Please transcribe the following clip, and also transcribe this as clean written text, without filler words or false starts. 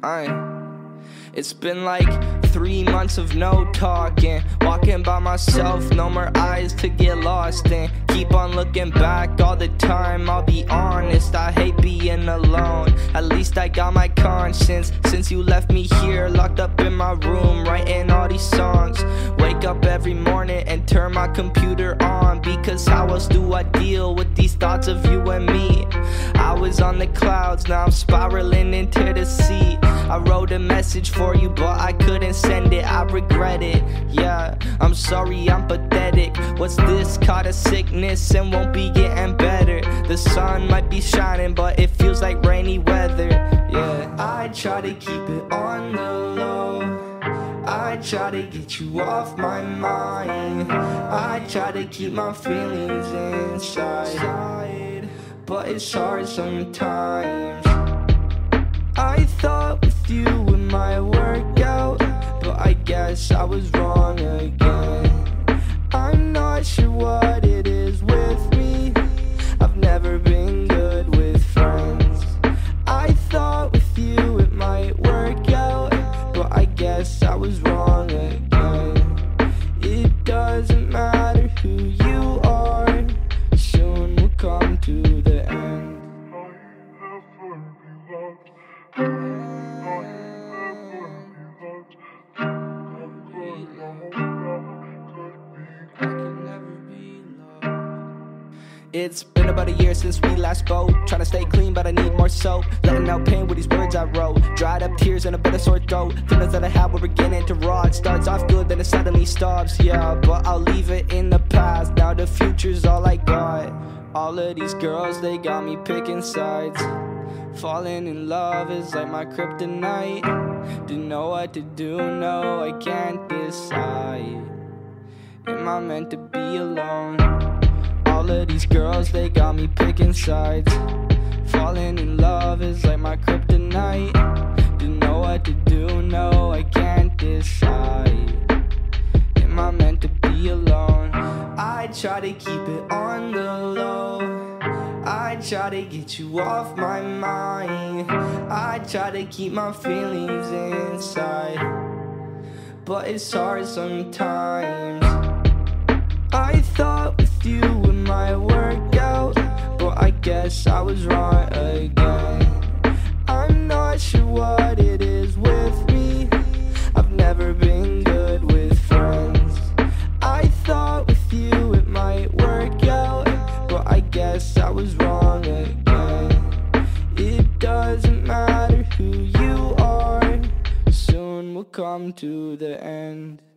It's been like 3 months of no talking, walking by myself, no more eyes to get lost in. Keep on looking back all the time, I'll be honest, I hate being alone. At least I got my conscience, since you left me here, locked up in my room, writing all these songs. Wake up every morning and turn my computer on, because how else do I deal with these thoughts of you and me? I was on the clouds, now I'm spiraling into the sea. I wrote a message for you, but I couldn't send it, I regret it. Yeah, I'm sorry, I'm pathetic. What's this? Caught a sickness and won't be getting better. The sun might be shining, but it feels like rainy weather. Yeah, I try to keep it on the low, I try to get you off my mind, I try to keep my feelings inside, but it's hard sometimes. I thought with you it might work out, but I guess I was wrong again. I'm not sure what it is with me, I've never been good with friends. I thought with you it might work out, but I guess I was wrong again. It doesn't matter who you are, soon we'll come to the end. It's been about a year since we last spoke, trying to stay clean but I need more soap, letting out pain with these words I wrote, dried up tears and a bit of sore throat. Feelings that I had were beginning to rot, starts off good then it suddenly stops. Yeah, but I'll leave it in the past, now the future's all I got. All of these girls, they got me picking sides. Falling in love is like my kryptonite. Don't know what to do, no, I can't decide. Am I meant to be alone? All of these girls, they got me picking sides. Falling in love is like my kryptonite. Don't know what to do, no, I can't decide. Am I meant to be alone? I try to keep it on the low, I try to get you off my mind, I try to keep my feelings inside, but it's hard sometimes. I thought with you it might work out, but I guess I was wrong again. I'm not sure what it is with me, I've never been good with friends. I thought with you it might work out, but I guess I was wrong again. It doesn't matter who you are, soon we'll come to the end.